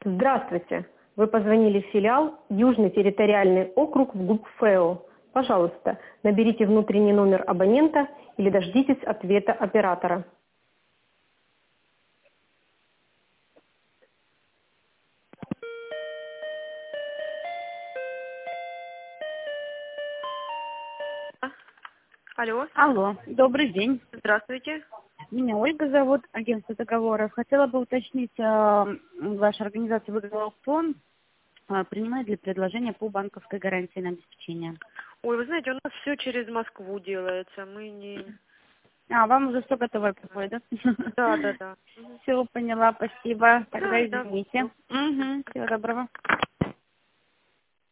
Здравствуйте. Вы позвонили в филиал Южный территориальный округ в ГУП-ФЭО. Пожалуйста, наберите внутренний номер абонента или дождитесь ответа оператора. Алло, Алло, добрый день. здравствуйте. Меня Ольга зовут, агентство договоров. Хотела бы уточнить, ваша организация выиграла аукцион, принимает ли предложение по банковской гарантии на обеспечение? Ой, вы знаете, у нас все через Москву делается. Мы не... Вам уже все готовое приходит, да? Да, да, да. Мгм. Все, поняла, спасибо. Тогда Да, да. извините. Всего доброго.